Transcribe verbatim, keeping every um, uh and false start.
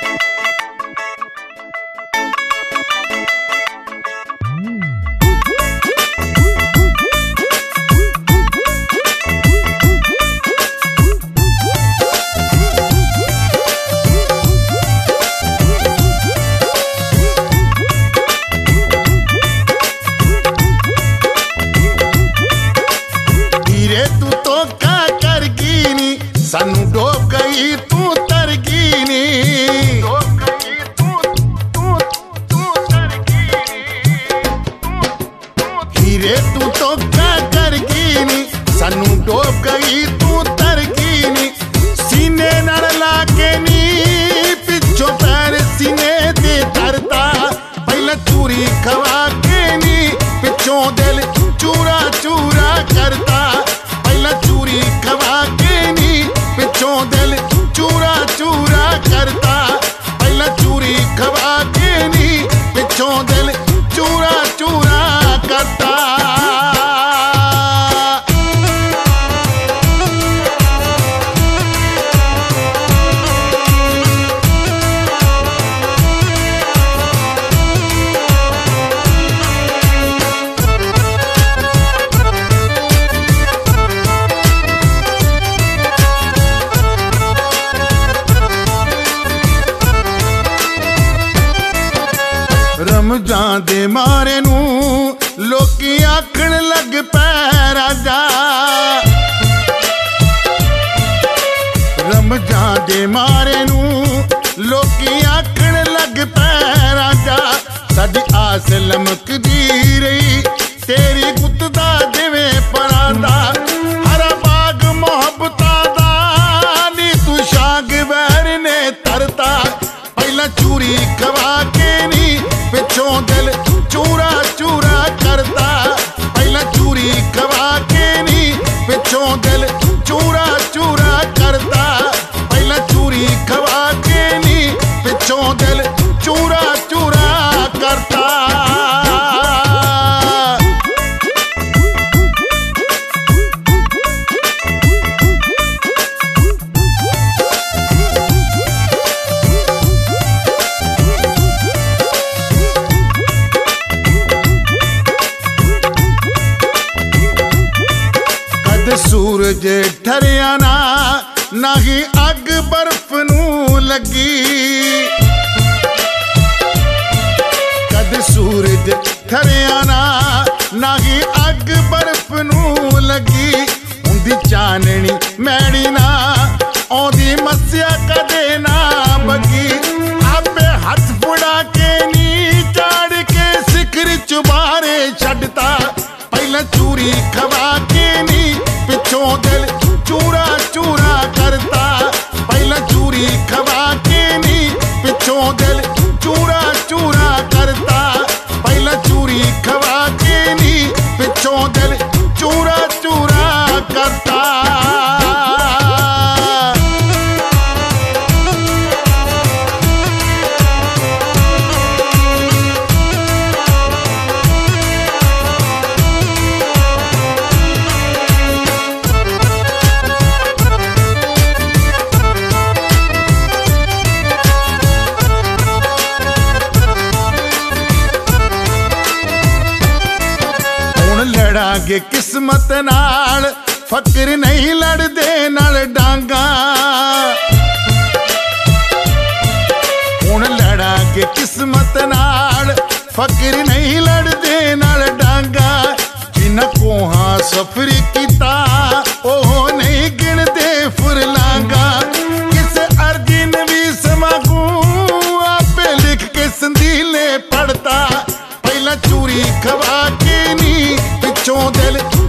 सानू डोब गई तू तर गई नी, हीरे तू तो क्या कर गई नी, सानू डोब गई तू तर गई नी। सीने नाल लाके नी पिछो पैर सीने दे धरता, पहला चूरी खवा के नी पिछों दिल चूरा चूरा करता, पहला चूरी खवा के नी पिछों दिल चूरा चूरा करता, पहला चूरी खवा के नी पिछों दिल चूरा चूरा करता। रमजान दे मारे नू लोकी आखण लग पै राजा, रमजान दे मारे नू लोकी आखण लग पै राजा। साडी आस लमकदी रही तेरी गुत दा जिवें परांदा, हरा बाग मोहब्बतां दा नी तू शाग वैर ने तरता, पहला चूरी खवा के नी पिछों दिल चूरा चूरा करता, पहला चूरी खवा के नी पिछों दिल चूरा चूरा करता, पहला चूरी खवा के नी पिछों दिल चूरा चूरा करता। सूरज ठरिया ना नाही अग बर्फ नू लगी, कद सूरज ठरिया ना नाही अग बर्फ नू लगी। उंदी चाननी मैड़ी ना औंदी मस्या कदे ना बगी, आपे हथ फुड़ा के नी चाड़ के सिखर चुबारे छड्डता, पहला चूरी खवा के नी पिछों दिल चूरा चूरा करता, पहला चूरी खवा के नी पिछों दिल चूरा चूरा करता, पहला चूरी खवा के नी पिछों दिल चूरा चूरा करता। लड़ांगे किस्मत नाल फकर नहीं लड़दे नाल डांगा, हुण लड़ांगे किस्मत नाल फकर नहीं लड़दे नाल डांगा। जिन्हां कोहां सफर कीता ओह नहीं गिणदे फुरलांगा, किसे अर्जी नवीस मांगू आपे लिख के संदीले पढ़ता, पहला चूरी खवा के नी पिछों दिल